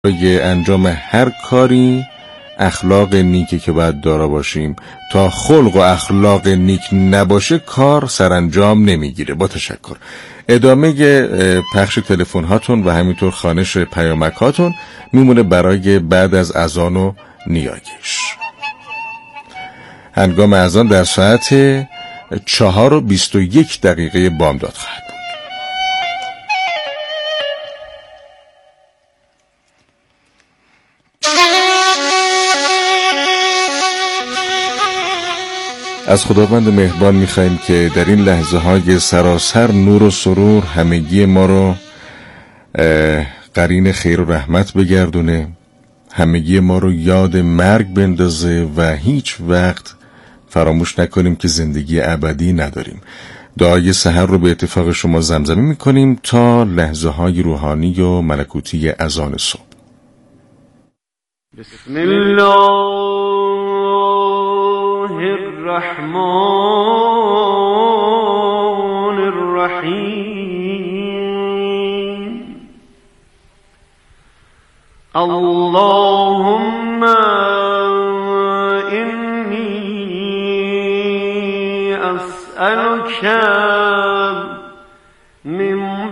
برای انجام هر کاری اخلاق نیکی که باید دارا باشیم. تا خلق و اخلاق نیک نباشه کار سرانجام نمیگیره. با تشکر. ادامه پخش تلفن هاتون و همینطور خوانش پیامک هاتون میمونه برای بعد از اذان و نیایش. هنگام اذان در ساعت 4:21 بامداد خواهد بود. از خداوند مهربان میخواییم که در این لحظه های سراسر نور و سرور همگی ما رو قرین خیر و رحمت بگردونه، همگی ما رو یاد مرگ بندازه و هیچ وقت فراموش نکنیم که زندگی ابدی نداریم. دعای سحر رو به اتفاق شما زمزمه میکنیم تا لحظه های روحانی و ملکوتی اذان صبح. بسم الله الرحمن الرحیم. اللهم انی اسألک من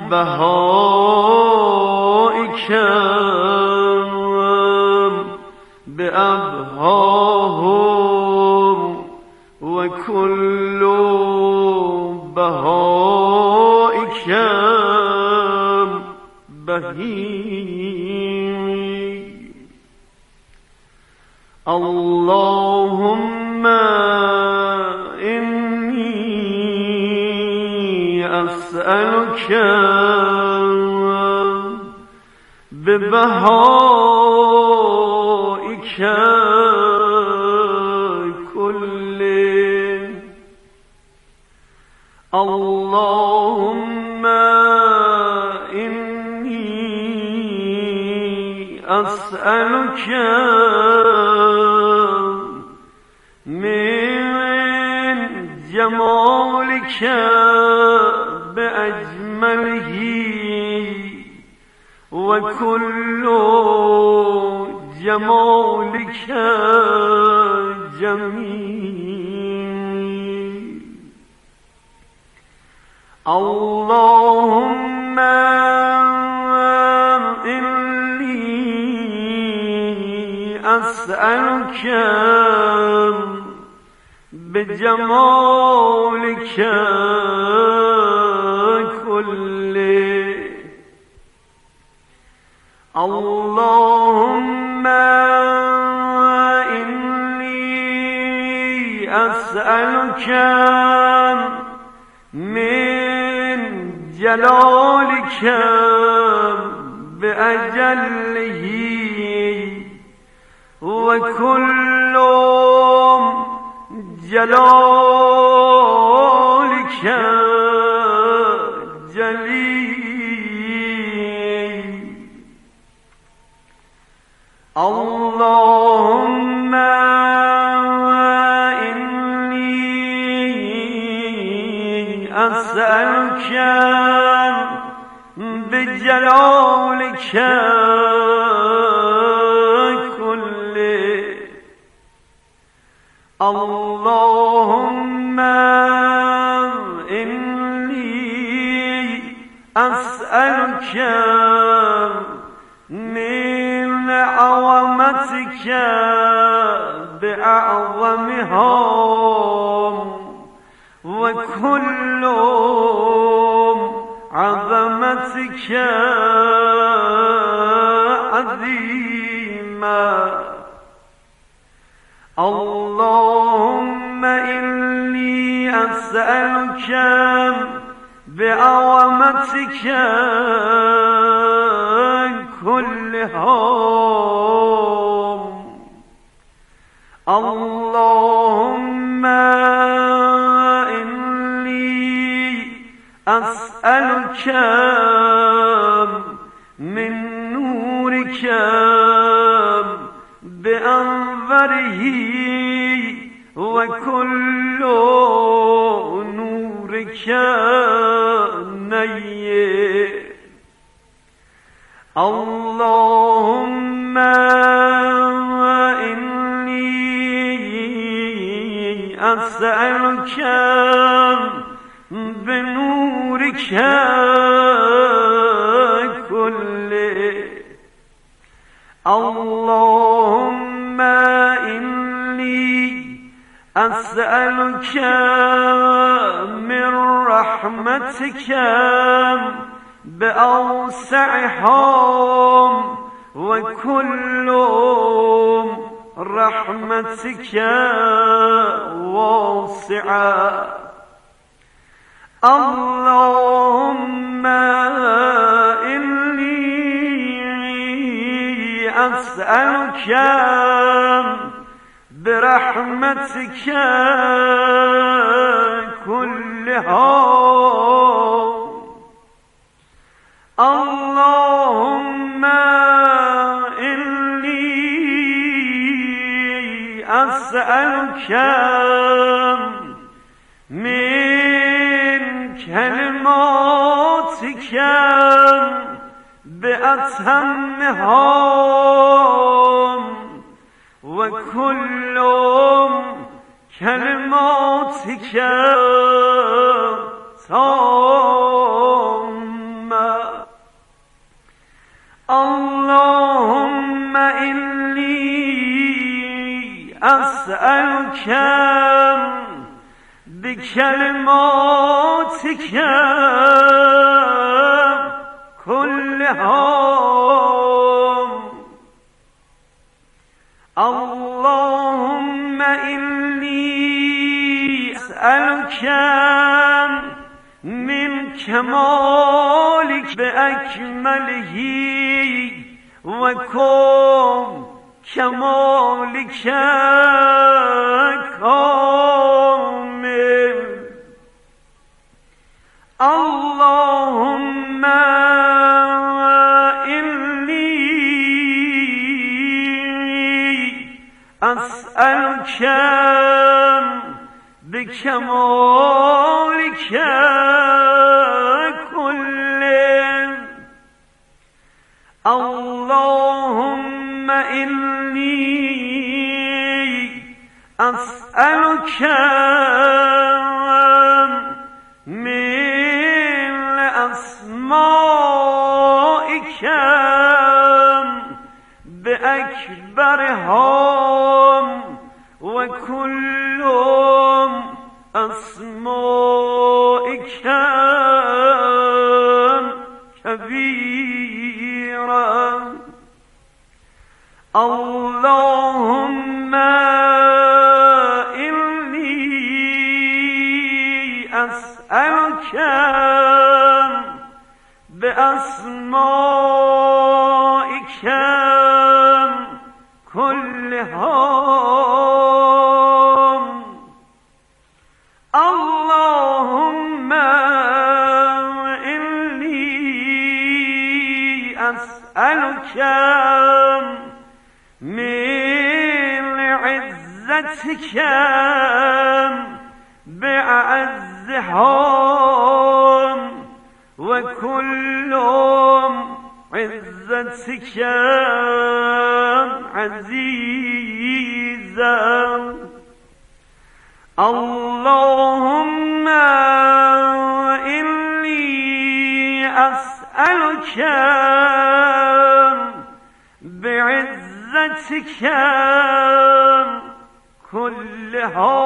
بهائک بأبهاهم وكل بهائك بهيم. اللهم إني أسألك ببهائك كله. اللهم إني أسألك من جمالك بأجمله وكل جمالك جميل. اللهم إني أسألك بجمالك كله. اللهم إني أسألك من جلالك بأجله وكل جلالك جليل. اللهم إني أسألك بجلالك كله. اللهم إني أسألك من عظمتك بأعظمها وكل عظمتك عظيمة. اللهم إني أسألك بعظمتك كلها. اللهم إني أسألك من نورك بأنوره وكل نورك نير. اللهم أسألك بنورك كله اللهم إني أسألك من رحمتك بأوسعها وكل رحمتك واسعة اللهم إني أسألك برحمتك كلها اللهم إني أسألك من كلماتك بأتمها وكل كلماتك تامة اللهم إني أسألك بكلماتك كلها اللهم إني أسألك من كمالك بأكمله وكم كمالك كامل اللهم إني أسألك بكمالك كله اللهم إني أسألك من أسمائك بأكبرها وكل أسمائك كبيرا اللهم إني أسألك بأسمائك كلها اللهم إني أسألك من عزتك بأعزها وكل عزتك عزيزا اللهم إني أسألك بعزتك كلها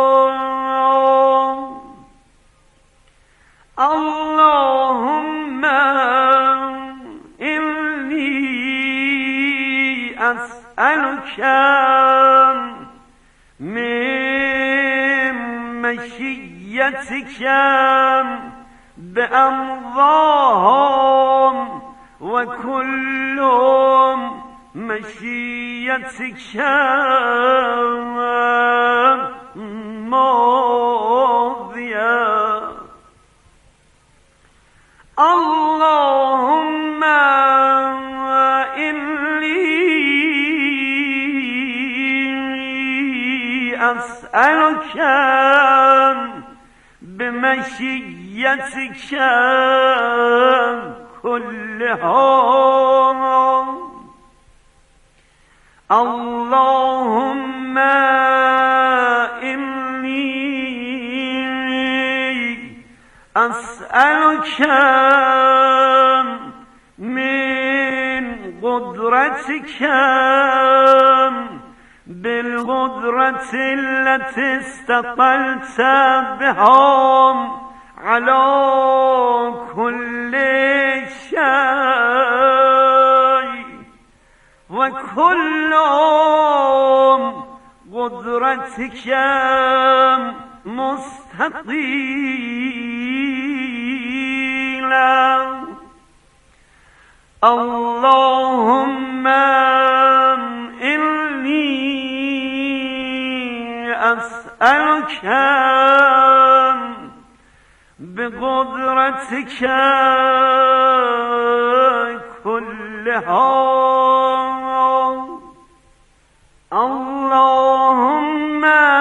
اللهم إني أسألك من مشيتك بأمضاهم وكل مشيتك ماضية اللهم إني أسألك بمشيتك كلها اللهم إني أسألك من قدرتك بالقدرة التي استقلت بها على كل شيء وكل قدرتك مستقيلا اللهم إني أسألك بقدرتك كلها اللهم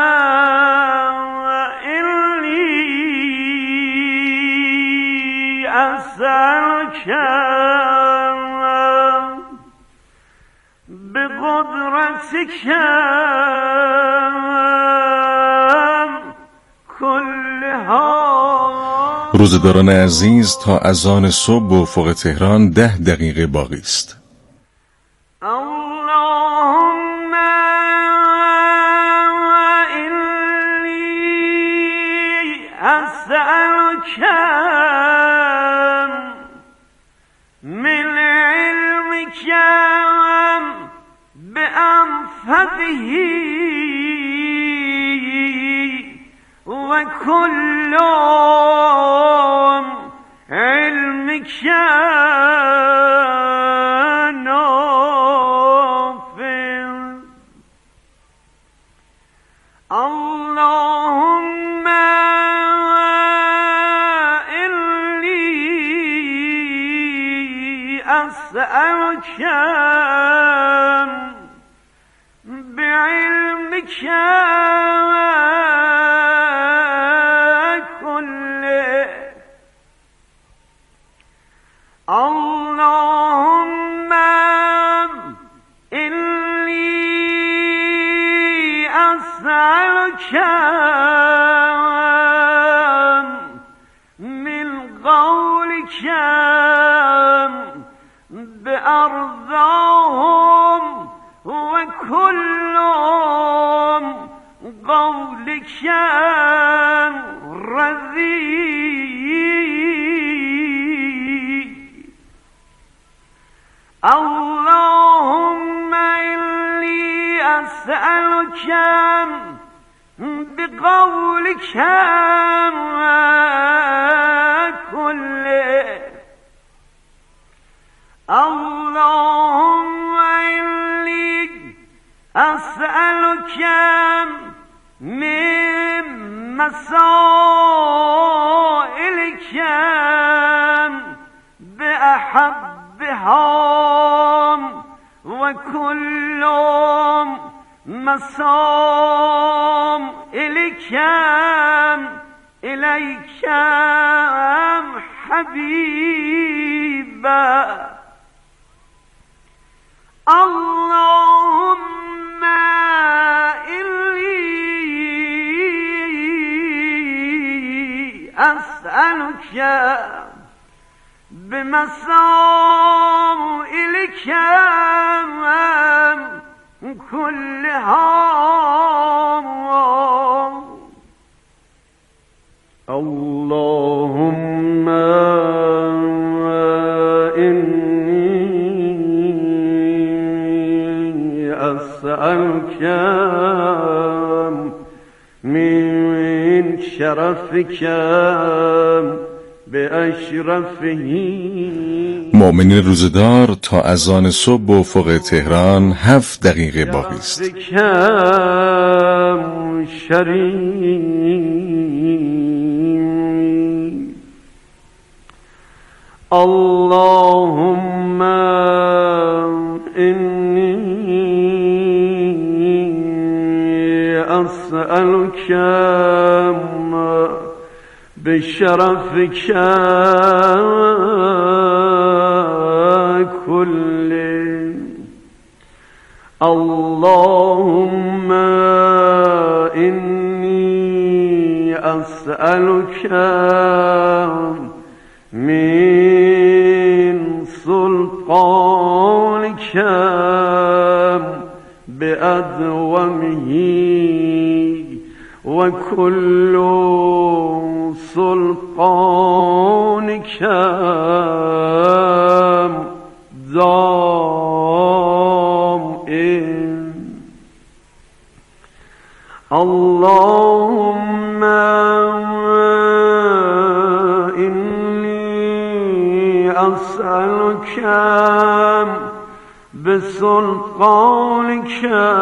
إني أسألك بقدرتك كلها. روزداران عزیز، تا اذان صبح به افق تهران 10 دقیقه باقی است. اللهم إني أسألك من علمك بأنفذه وكل علمك نافع اللهم إني أسألك بعلمك اللهم إني أسألك من قولك بأرضاهم وكل قولك رضي اللهم إني أسألك بقولك كله اللهم إني أسألك من مسائلك بأحبها وكل مسائلك إليك حبيبا اللهم إني أسألك بمسائلك كلها اللهم إني أسألك من شرفك بأشرفه. مؤمنین روزدار، تا اذان صبح به افق تهران 7 دقیقه باقی است. اللهم إني أسألك بشرفك كله اللهم إني أسألك من سلطانك بأدومه وكل سلطانك دائم. اللهم إني أسألك بسلطانك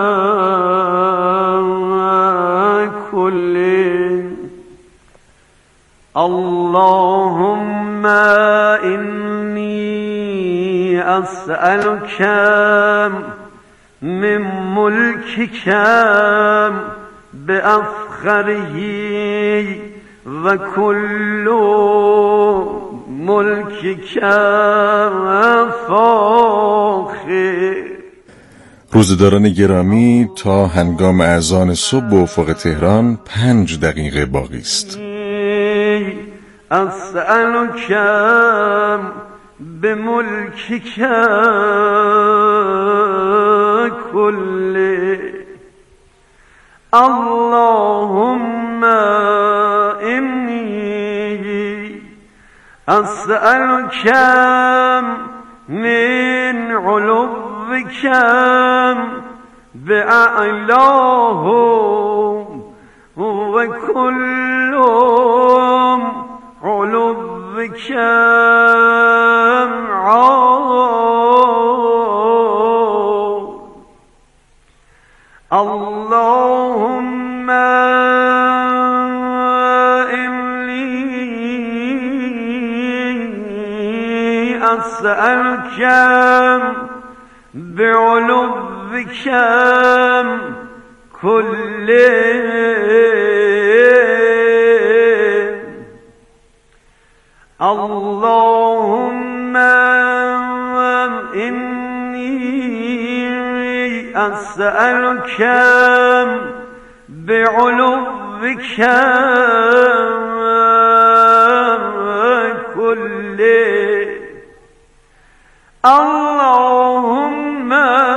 كله. اللهم إني أسألك من ملكك بأفخره وكل ملكك فاخر. روزداران گرامی، تا هنگام اذان صبح به افق تهران 5 دقیقه باقی است. أسألك بملكك كله. اللهم إني أسألك من علوك بأعلاه وكل علوك عال. اللهم إني أسألك بعلوك كله. اللهم إني أسألك بعلوك كله. اللهم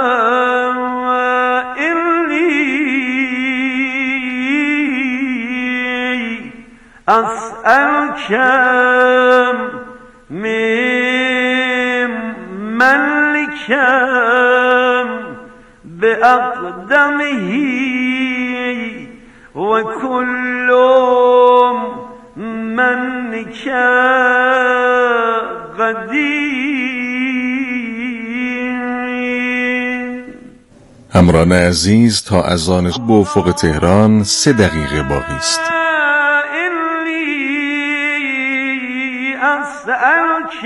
إني أسألك من ملك بأقدمه وكل منك قدير. همراهان عزیز، تا اذان صبح به افق تهران 3 دقیقه باقی است. أسألك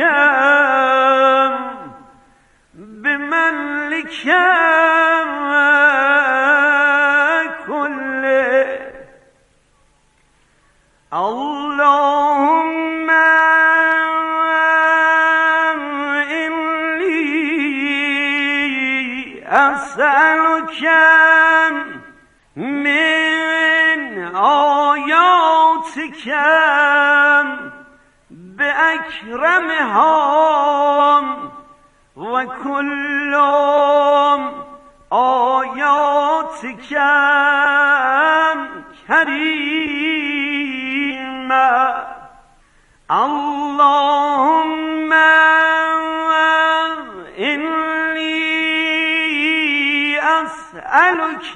بملك كله. اللهم إني أسألك من آياتك بأكرمها وكل آياتك كريمة. اللهم إني أسألك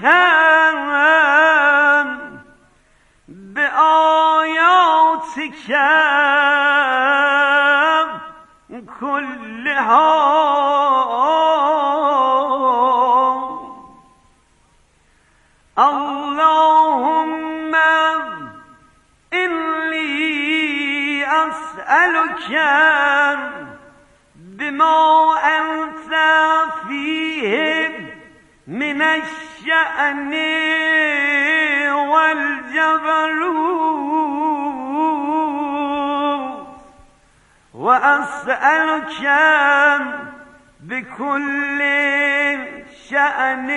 بآياتك كلها. اللهم إني أسألك بما أنت فيه من الشأن والجبروت، وأسألك بكل شأن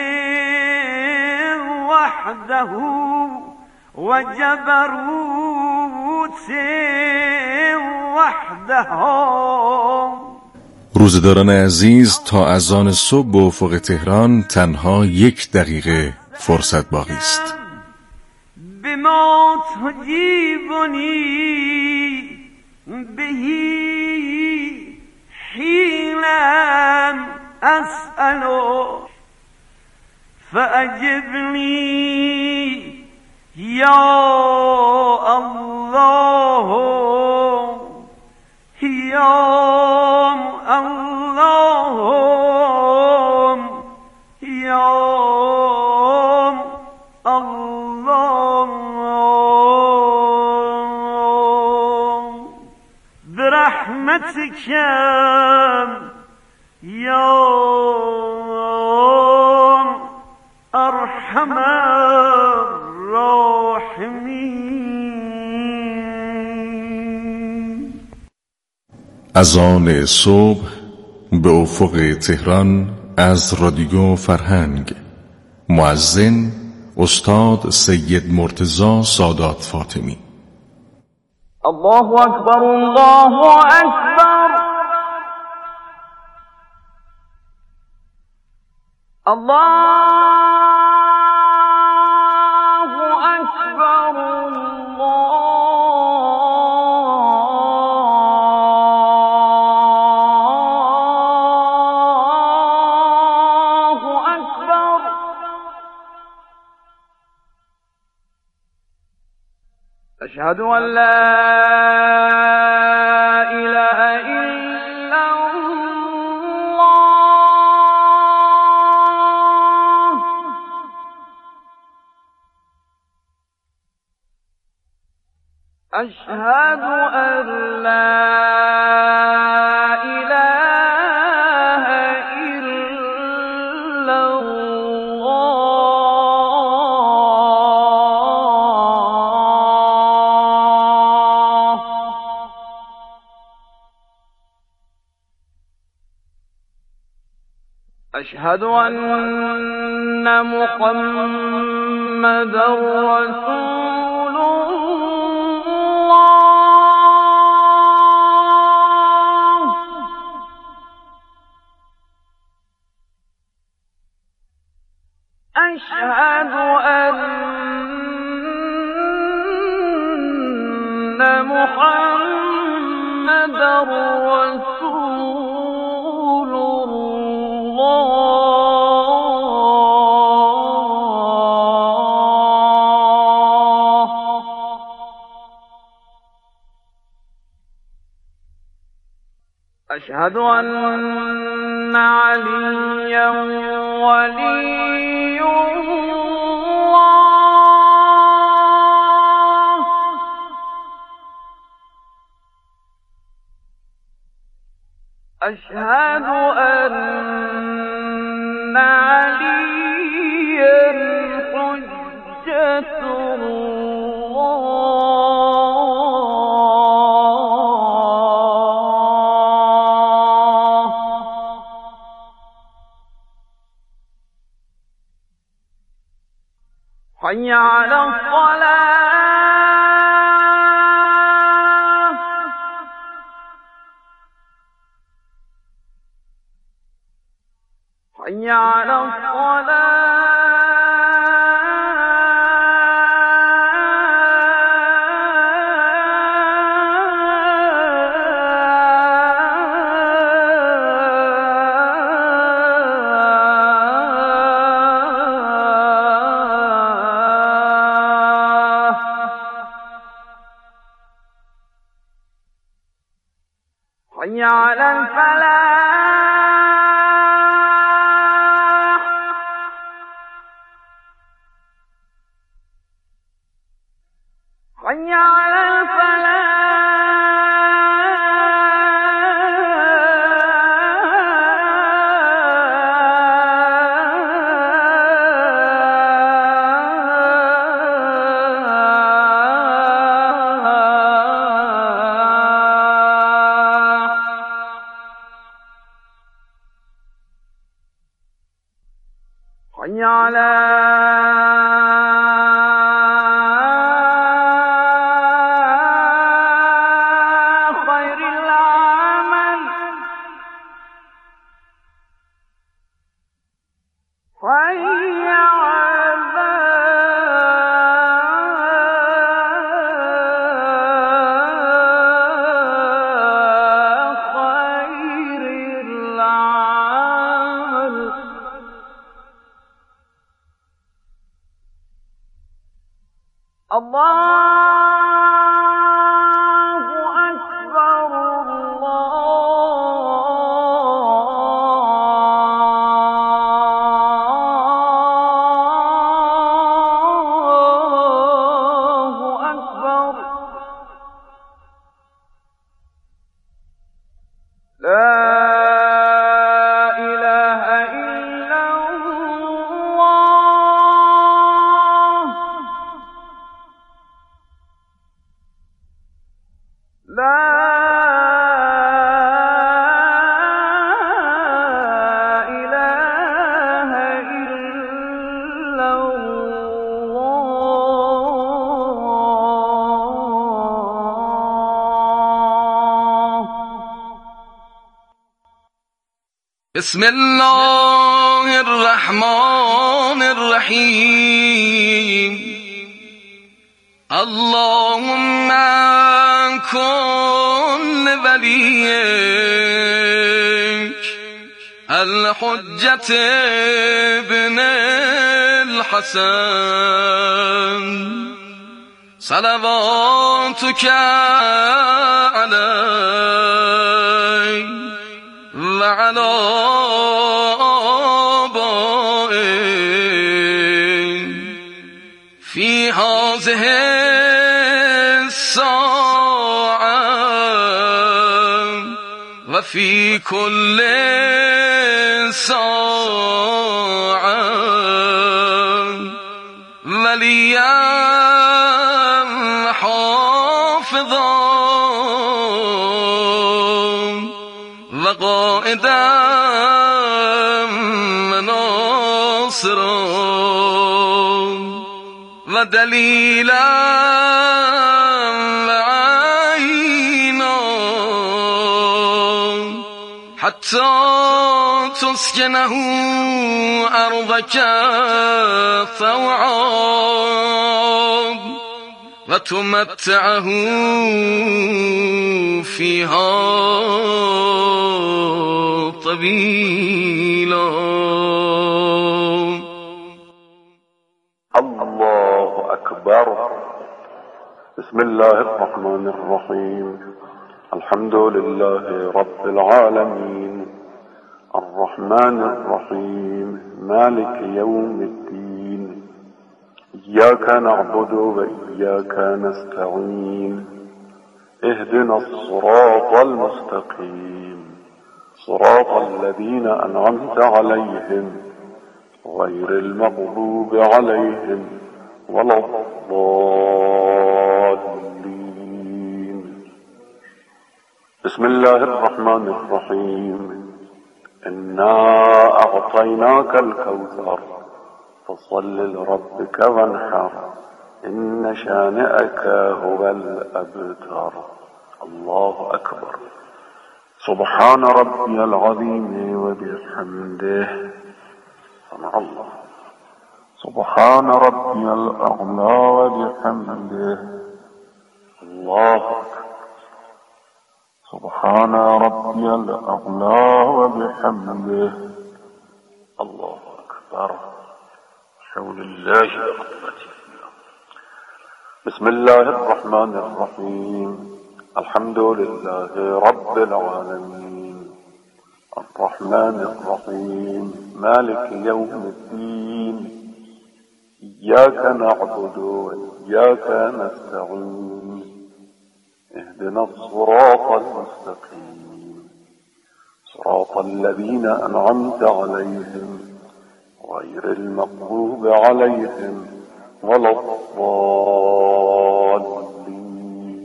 وحده وجبروت وحدها. روزداران عزیز، تا اذان صبح به افق تهران تنها 1 دقیقه فرصت باقی است. بما تجیبنی بهی حینا اسألو فأجبنی یا الله یا الله یا الله برحمتك یا ارحم الراحمین. اذان صبح به افق تهران از رادیو فرهنگ. مؤذن استاد سید مرتضی سادات فاطمی. الله اکبر الله اکبر الله اکبر الله اکبر. اشهد ان لا اله الا الله. اشهد ان لا اله الا الله. اشهد ان محمدا رسول الله. اشهد ان محمدا رسول الله. اشهد ان عليا ولي الله. اشهد ان عليا حجة الله. حي على الصلاة. حي على الصلاة. حي على الفلاح. حي على الفلاح. حي على خير حي على خير العمل. الله أكبر الله أكبر. لا إله إلا الله. لا إله إلا الله. بسم الله الرحمن الرحيم. اللهم كن لوليك الحجة ابن الحسن صلواتك عليه وعلى آبائه في هذه الساعة وفي كل ساعة وليا حافظا وقائدا وناصرا ودليلا وعينا حتى تسكنه أرضك طوعا وتمتعه فيها طويلا. الله أكبر. بسم الله الرحمن الرحيم. الحمد لله رب العالمين الرحمن الرحيم مالك يوم الدين. إياك نعبد وإياك نستعين. اهدنا الصراط المستقيم صراط الذين أنعمت عليهم غير المغضوب عليهم ولا الضالين. بسم الله الرحمن الرحيم. إنا أعطيناك الكوثر فصل لربك وانحر إن شانئك هو الأبتر. الله أكبر. سبحان ربي العظيم وبحمده. سمع الله. سبحان ربي الأعلى وبحمده. الله أكبر. سبحان ربي الأعلى وبحمده. الله أكبر. حول الله وقوته. بسم الله الرحمن الرحيم. الحمد لله رب العالمين الرحمن الرحيم مالك يوم الدين. إياك نعبد وإياك نستعين. اهدنا الصراط المستقيم صراط الذين أنعمت عليهم غير المغضوب عليهم ولا الضالين.